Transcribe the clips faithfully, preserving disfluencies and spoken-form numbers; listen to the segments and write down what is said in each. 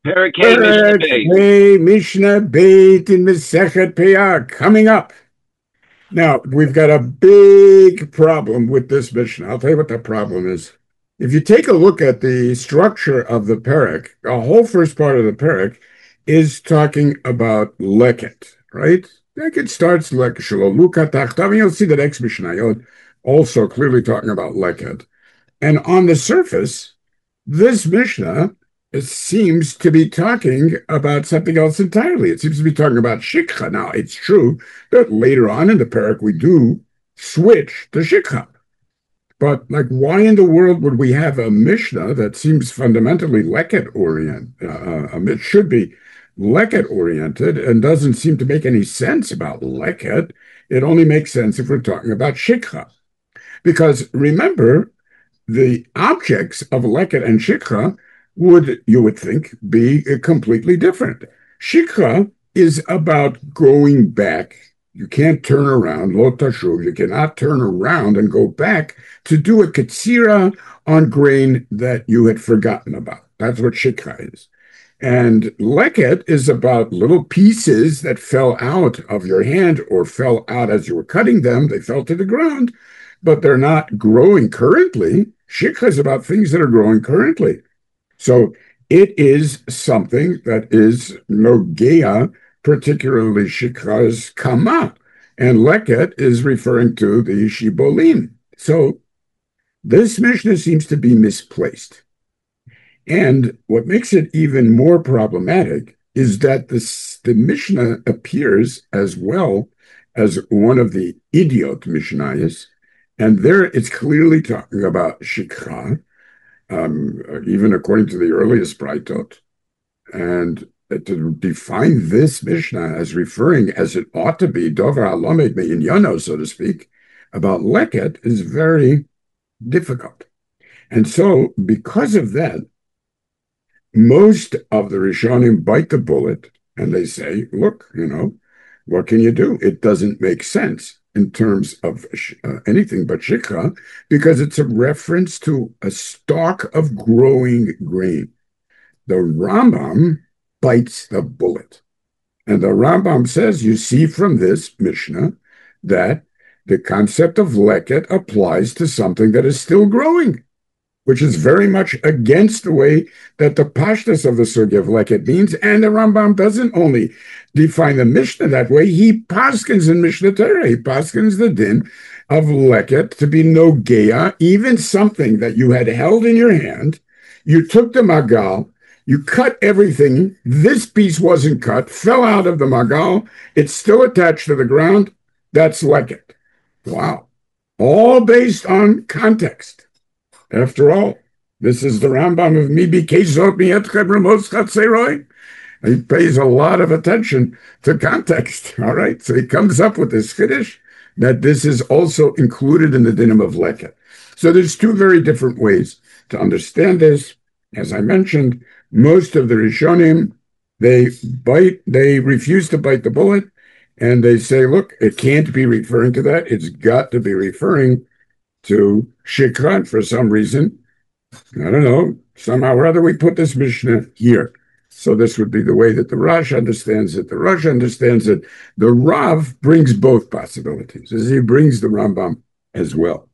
Parakeh Mishnah Perek Beis. Hey Mishnah Beit in Masechet Peah coming up. Now, we've got a big problem with this Mishnah. I'll tell you what the problem is. If you take a look at the structure of the Perek, the whole first part of the Perek is talking about Leket, right? Leket starts like Shaloluka Tachtav, and you'll see the next Mishnah also clearly talking about Leket. And on the surface, this Mishnah it seems to be talking about something else entirely. It seems to be talking about Shikha. Now, it's true that later on in the parak we do switch to Shikha. But like, why in the world would we have a Mishnah that seems fundamentally Leket oriented? Uh, um, it should be Leket oriented and doesn't seem to make any sense about Leket. It only makes sense if we're talking about Shikha. Because remember, the objects of Leket and Shikha would, you would think, be completely different. Shikha is about going back. You can't turn around, lo tashuv. You cannot turn around and go back to do a ketzira on grain that you had forgotten about. That's what shikha is. And leket is about little pieces that fell out of your hand or fell out as you were cutting them. They fell to the ground, but they're not growing currently. Shikha is about things that are growing currently. So it is something that is nogea, particularly shikha's kama. And leket is referring to the shibolim. So this Mishnah seems to be misplaced. And what makes it even more problematic is that this, the Mishnah appears as well as one of the idiot Mishnayos, and there it's clearly talking about shikha, um, even according to the earliest Braitot. And to define this Mishnah as referring, as it ought to be, Dover Halomed Me'inyano, so to speak, about Leket is very difficult. And so, because of that, most of the Rishonim bite the bullet and they say, look, you know, what can you do? It doesn't make sense in terms of uh, anything but shikha because it's a reference to a stalk of growing grain. The Rambam bites the bullet. And the Rambam says, you see from this Mishnah that the concept of leket applies to something that is still growing, which is very much against the way that the pashtus of the sugya of leket means. And the Rambam doesn't only define the Mishnah that way, he paskins in Mishnah Torah. He paskins the din of leket to be nogea, even something that you had held in your hand. You took the magal, you cut everything. This piece wasn't cut, fell out of the magal. It's still attached to the ground. That's leket. Wow. All based on context. After all, this is the Rambam of Mibi Kezot Mietchem Ramos Chatzeroy. He pays a lot of attention to context. All right. So he comes up with this Kiddush that this is also included in the dinim of Leket. So there's two very different ways to understand this. As I mentioned, most of the Rishonim, they bite, they refuse to bite the bullet, and they say, look, it can't be referring to that. It's got to be referring to shikha for some reason. I don't know. Somehow or other, we put this Mishnah here. So this would be the way that the Rosh understands it. The Rosh understands it. The Rav brings both possibilities, as he brings the Rambam as well.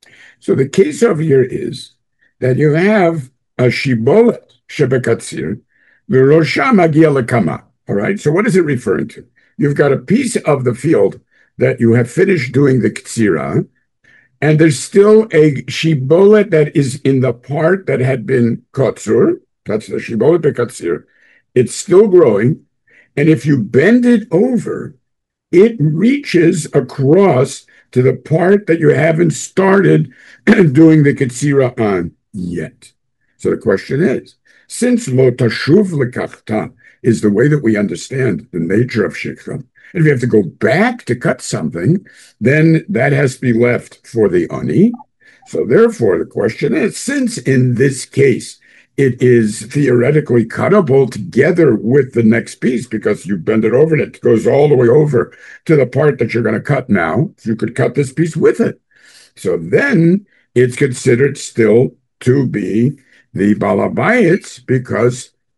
So the case over here is that you have a shibolet shebekatzir, v'rosha magia lekama. All right. So what is it referring to? You've got a piece of the field that you have finished doing the ktsira, and there's still a shibolet that is in the part that had been kotzur. That's the shibolet bekatzir. It's still growing. And if you bend it over, it reaches across to the part that you haven't started doing the ketzira on yet. So the question is, since lo tashuv lekachta is the way that we understand the nature of shikha, and if you have to go back to cut something, then that has to be left for the ani. So therefore, the question is, since in this case it is theoretically cuttable together with the next piece because you bend it over and it goes all the way over to the part that you're going to cut now, you could cut this piece with it. So then it's considered still to be the balabayits because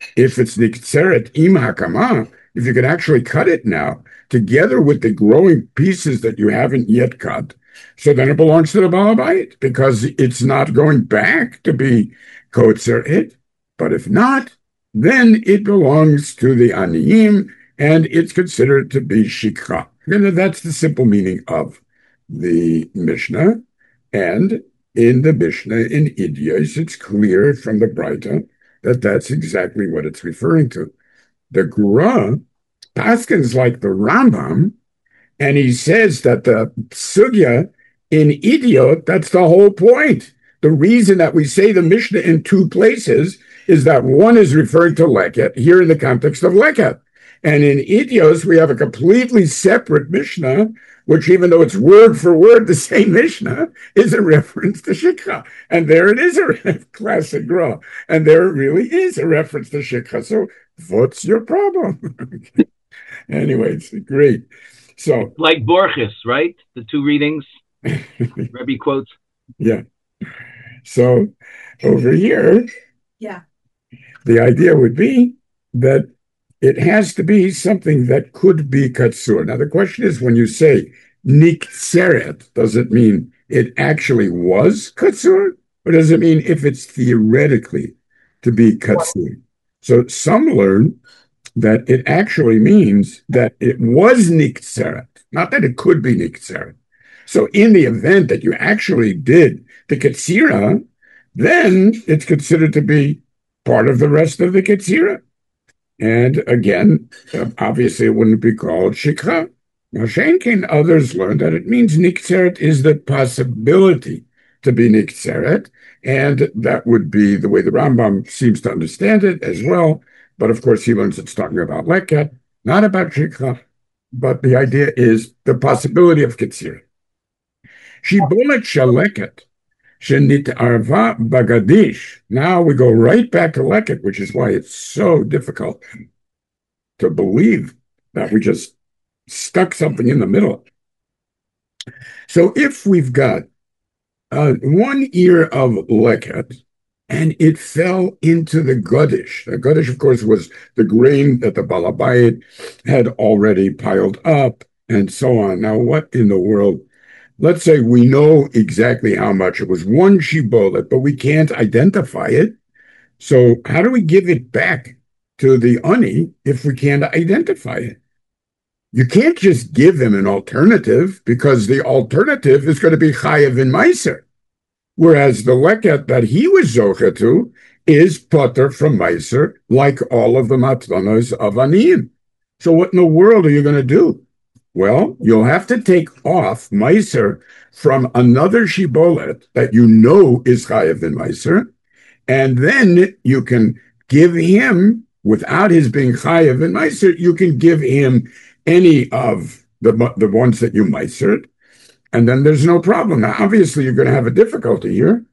if it's Niktseret im hakama, if you can actually cut it now, together with the growing pieces that you haven't yet cut, so then it belongs to the Balabait, because it's not going back to be Kotzeret. But if not, then it belongs to the Aniyim, and it's considered to be Shikha. And that's the simple meaning of the Mishnah. And in the Mishnah, in Idios, it's clear from the Braita that that's exactly what it's referring to. The Gra paskins like the Rambam, and he says that the sugya in Idiot, that's the whole point. The reason that we say the Mishnah in two places is that one is referring to Leket, here in the context of Leket. And in Idios, we have a completely separate Mishnah, which, even though it's word for word the same Mishnah, is a reference to Shikha. And there it is, a classic Gra. And there it really is a reference to Shikha. So what's your problem? Anyway, it's great. So, like Borges, right? The two readings, Rebbe quotes. Yeah. So over here, yeah, the idea would be that it has to be something that could be katsur. Now, the question is, when you say niktseret, does it mean it actually was katsur? Or does it mean if it's theoretically to be katsur? So some learn that it actually means that it was niktseret, not that it could be niktseret. So in the event that you actually did the katsira, then it's considered to be part of the rest of the katsira. And again, obviously it wouldn't be called shikha. Now, Shenkin, others learned that it means niktseret is the possibility to be niktseret, and that would be the way the Rambam seems to understand it as well. But of course, he learns it's talking about leket, not about shikha. But the idea is the possibility of katsira. Shibolet shaleket shenit arva bagadish. Now we go right back to leket, which is why it's so difficult to believe that we just stuck something in the middle. So if we've got uh, one ear of leket and it fell into the godish, the godish, of course, was the grain that the Balabayit had already piled up and so on. Now, what in the world? Let's say we know exactly how much. It was one shibolet, but we can't identify it. So how do we give it back to the ani if we can't identify it? You can't just give him an alternative, because the alternative is going to be chayev in meiser, whereas the leket that he was zocha to is potter from meiser, like all of the matzanos of aniyim. So what in the world are you going to do? Well, you'll have to take off meiser from another shibolet that you know is chayev in meiser, and then you can give him, without his being chayev in meiser, you can give him any of the the ones that you meisered, and then there's no problem. Now, obviously, you're going to have a difficulty here,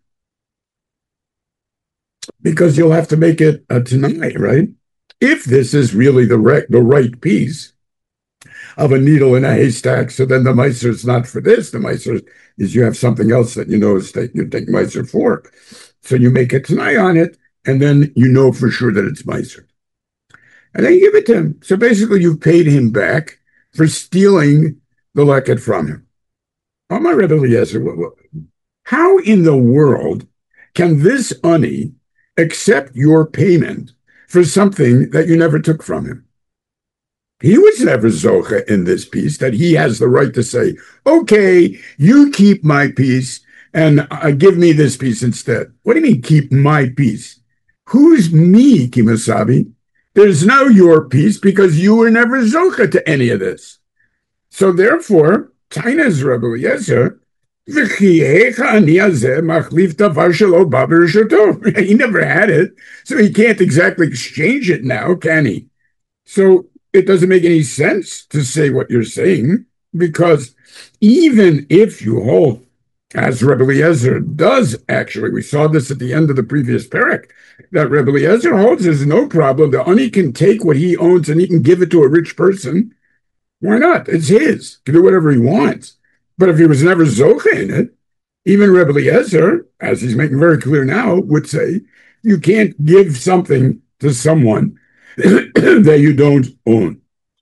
because you'll have to make it a tanai, right? If this is really the right, the right piece of a needle in a haystack, so then the meiser is not for this. The meiser is you have something else that you know is that you take meiser for. So you make a tanai on it, and then you know for sure that it's meiser. And then you give it to him. So basically, you've paid him back for stealing the leket from him. Oh, my Rebbe Eliezer, how in the world can this ani accept your payment for something that you never took from him? He was never zocha in this piece, that he has the right to say, okay, you keep my piece and uh, give me this piece instead. What do you mean, keep my piece? Who's me, Kimasabi? There's no your piece, because you were never zocha to any of this. So therefore, Taina's Rebbe Eliezer, he never had it, so he can't exactly exchange it now, can he? So it doesn't make any sense to say what you're saying, because even if you hold, as Rebbe Eliezer does actually, we saw this at the end of the previous parak, that Rebbe Eliezer holds there's no problem. The ani can take what he owns and he can give it to a rich person. Why not? It's his. He can do whatever he wants. But if he was never zocha in it, even Rebbe Eliezer, as he's making very clear now, would say, you can't give something to someone that you don't own.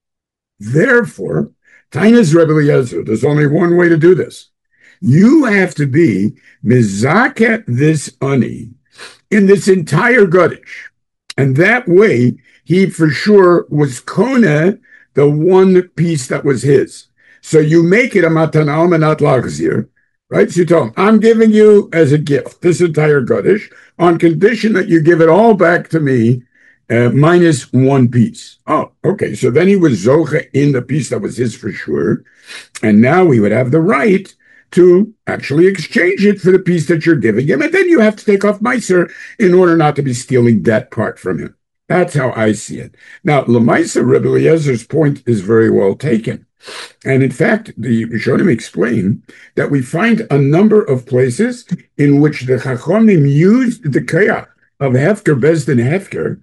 Therefore, Tainas Rebbe Eliezer, there's only one way to do this. You have to be mizaket this ani in this entire Gadish. And that way, he for sure was kona the one piece that was his. So you make it a matana almanat lachzir, right? So you tell him, I'm giving you as a gift this entire Gadish on condition that you give it all back to me uh, minus one piece. Oh, okay. So then he was zoche in the piece that was his for sure. And now he would have the right to actually exchange it for the piece that you're giving him. And then you have to take off Meiser in order not to be stealing that part from him. That's how I see it. Now, Lamaisa, Rebbe Eliezer's point is very well taken. And in fact, the Rishonim explain that we find a number of places in which the Chachomim used the kayach of Hefker, Bezdin Hefker,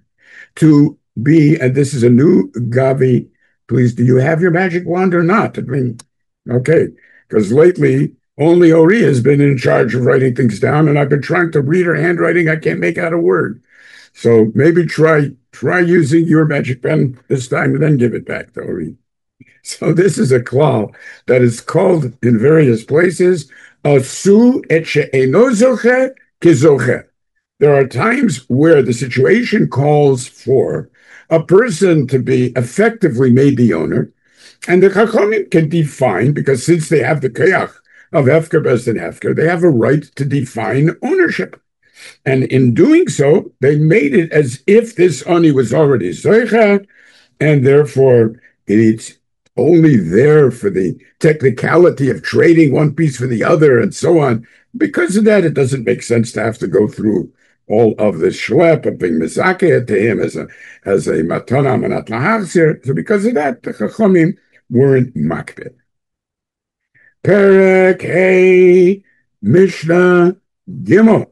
to be, and this is a new Gavi, please, do you have your magic wand or not? I mean, okay, because lately, only Ori has been in charge of writing things down, and I've been trying to read her handwriting. I can't make out a word. So maybe try try using your magic pen this time and then give it back to Ori. So this is a klal that is called in various places asu et she'eno zoche kizoche. There are times where the situation calls for a person to be effectively made the owner, and the Chachamim can define, because since they have the kayach of Hefker, Bezdin Hefker, they have a right to define ownership. And in doing so, they made it as if this ani was already zoicha, and therefore it's only there for the technicality of trading one piece for the other and so on. Because of that, it doesn't make sense to have to go through all of the shlep of being mizakeh to him as a as a matana manat lahachzir. So because of that, the Chachamim weren't makbid. Perek Hey Mishnah Gimel.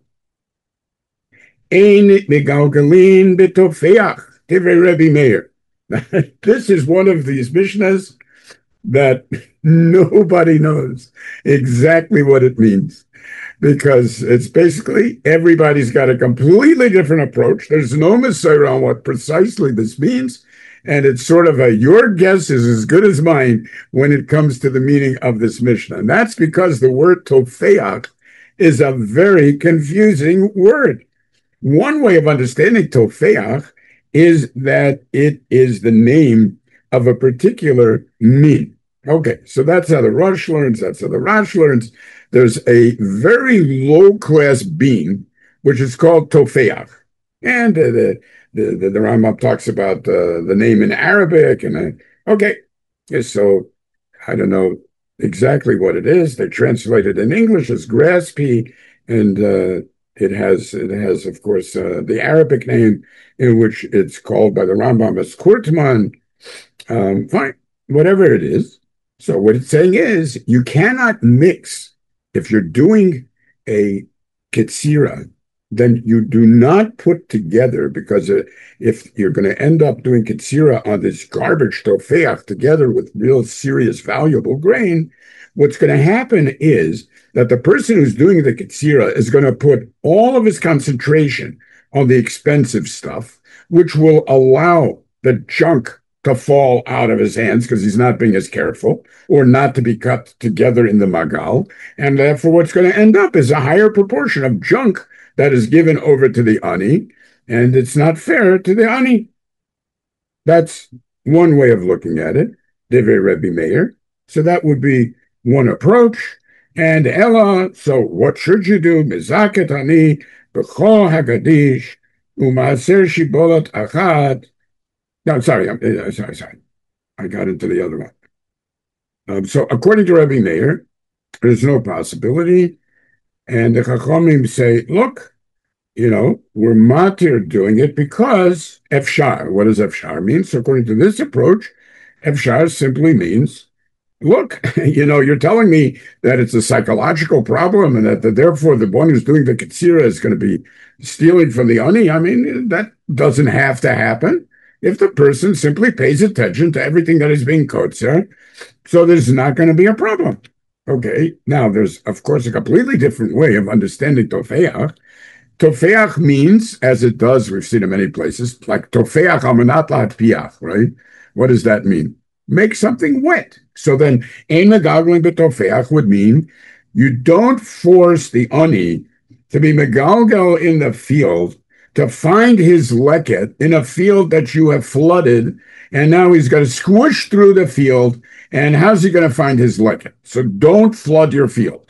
Ein megalgalin betofeach Divrei Rebbe Meir. This is one of these Mishnahs that nobody knows exactly what it means, because it's basically everybody's got a completely different approach. There's no messiah on what precisely this means, and it's sort of a your guess is as good as mine when it comes to the meaning of this Mishnah. And that's because the word tofeach is a very confusing word. One way of understanding tofeach is that it is the name of a particular min. Okay, so that's how the Rosh learns, that's how the Rash learns. There's a very low-class being, which is called tofeach. And uh, the, the, the, the Rambam talks about uh, the name in Arabic. And uh, okay, so I don't know exactly what it is. They translate it in English as graspy, and uh, it has, it has, of course, uh, the Arabic name in which it's called by the Rambam as kurtman. Um, fine, whatever it is. So what it's saying is you cannot mix, if you're doing a ketzira, then you do not put together, because if you're going to end up doing ketzira on this garbage tofeach together with real serious valuable grain, what's going to happen is that the person who's doing the ketzira is going to put all of his concentration on the expensive stuff, which will allow the junk to fall out of his hands because he's not being as careful, or not to be cut together in the magal. And therefore what's going to end up is a higher proportion of junk that is given over to the ani, and it's not fair to the ani. That's one way of looking at it, Divrei Rebbe Meir. So that would be one approach. And Ella, so what should you do? Mizaket ani b'chol hagadish u'maaser shibolot achad. No, sorry, I'm uh, sorry, sorry. I got into the other one. Um, so according to Rebbe Meir, there's no possibility. And the Chachamim say, look, you know, we're matir doing it because efshar. What does efshar mean? So according to this approach, efshar simply means, look, you know, you're telling me that it's a psychological problem and that, that therefore the one who's doing the ketzira is going to be stealing from the ani. I mean, that doesn't have to happen if the person simply pays attention to everything that is being kotzer. So there's not going to be a problem. Okay, now there's, of course, a completely different way of understanding tofeach, Tofeach means, as it does, we've seen in many places, like tofeach amanat piach, right? What does that mean? Make something wet. So then, ein megalgalin betofeach would mean you don't force the ani to be megalgal in the field to find his leket in a field that you have flooded, and now he's got to squish through the field, and how's he going to find his leket? So don't flood your field.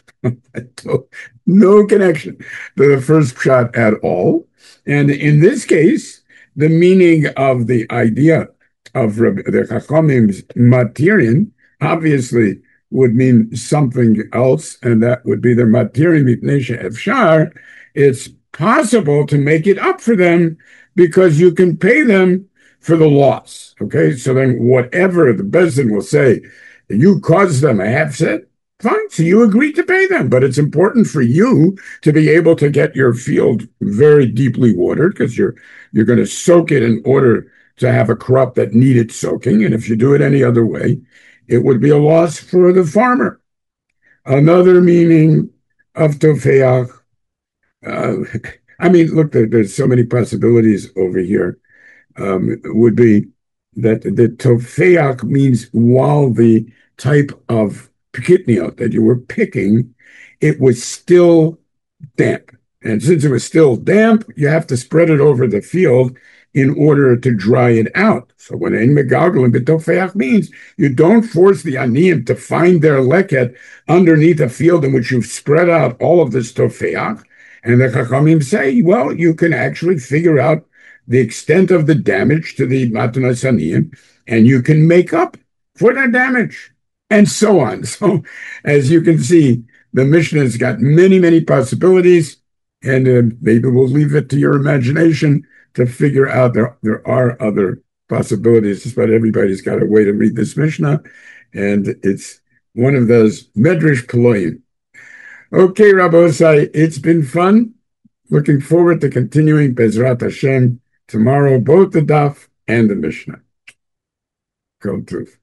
No connection to the first shot at all. And in this case, the meaning of the idea of the Chachamim's matirin obviously would mean something else, and that would be the matirin mipnei she'efshar. It's possible to make it up for them because you can pay them for the loss. Okay, so then whatever the Beis Din will say, you caused them a half cent, fine, so you agree to pay them, but it's important for you to be able to get your field very deeply watered because you're you're going to soak it in order to have a crop that needed soaking, and if you do it any other way, it would be a loss for the farmer. Another meaning of tofeach, uh, I mean, look, there, there's so many possibilities over here, um, would be that the tofeach means while the type of pikitniot that you were picking, it was still damp. And since it was still damp, you have to spread it over the field in order to dry it out. So when ein megalgalin betofeach means you don't force the aniyim to find their leket underneath a field in which you've spread out all of this tofeach. And the Chachamim say, well, you can actually figure out the extent of the damage to the matanas aniyim, and you can make up for that damage, and so on. So as you can see, the Mishnah's got many, many possibilities, and uh, maybe we'll leave it to your imagination to figure out there, there are other possibilities. Just about everybody's got a way to read this Mishnah, and it's one of those Medrash Poloim. Okay, Rabbi Osai, it's been fun. Looking forward to continuing Bezrat Hashem tomorrow, both the Daf and the Mishnah. Go truth.